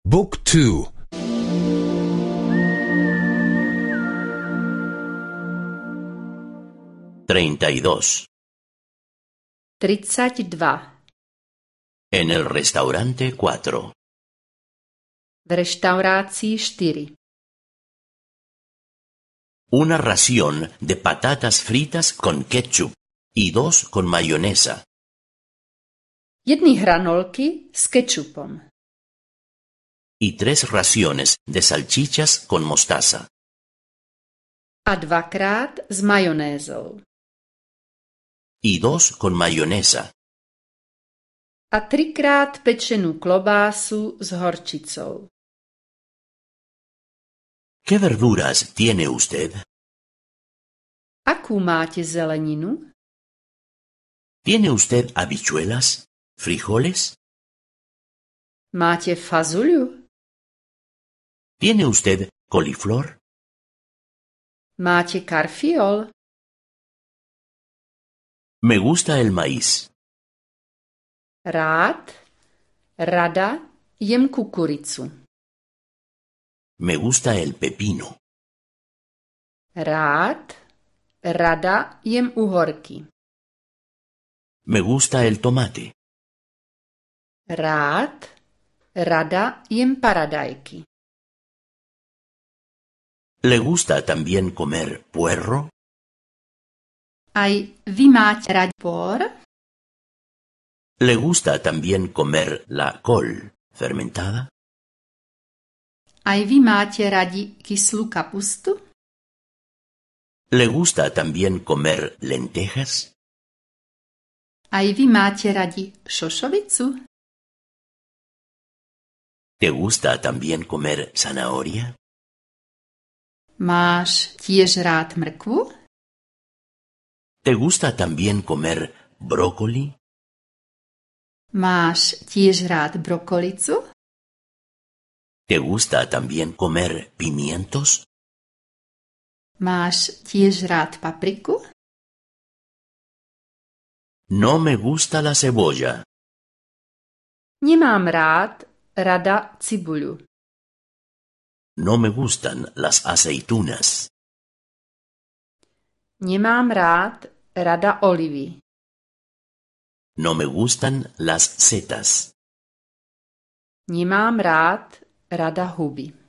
Book 2. 32. 32. En el restaurante 4. V reštaurácii 4. Una ración de patatas fritas con ketchup y 2 con mayonesa. Jedny hranolky s kečupom Y 3 raciones de salchichas con mostaza. a 2-krát s majonézou Y 2 con mayonesa. a 3-krát pečenú klobásu s horčicou. ¿Qué verduras tiene usted? Akú máte zeleninu? ¿Tiene usted habichuelas? ¿Frijoles? Máte fazuľu? ¿Tiene usted coliflor? Máte karfiol? Me gusta el maíz. Rada jem kukuricu. Me gusta el pepino. Rada jem uhorky. Me gusta el tomate. Rada jem paradajky. ¿Le gusta también comer puerro? Aj vy máte radi por? ¿Le gusta también comer la col fermentada? Aj vy máte radi kyslú kapustu? ¿Le gusta también comer lentejas? Aj vy máte radi šošovicu? ¿Te gusta también comer zanahoria? Máš tiež rád mrkvu? ¿Te gusta también comer brócoli? Máš tiež rád brokolicu? ¿Te gusta también comer pimientos? Máš tiež rád papriku? No me gusta la cebolla. Nemám rada cibuľu. No me gustan las aceitunas. Nemám rada olivy. No me gustan las setas. Nemám rada huby.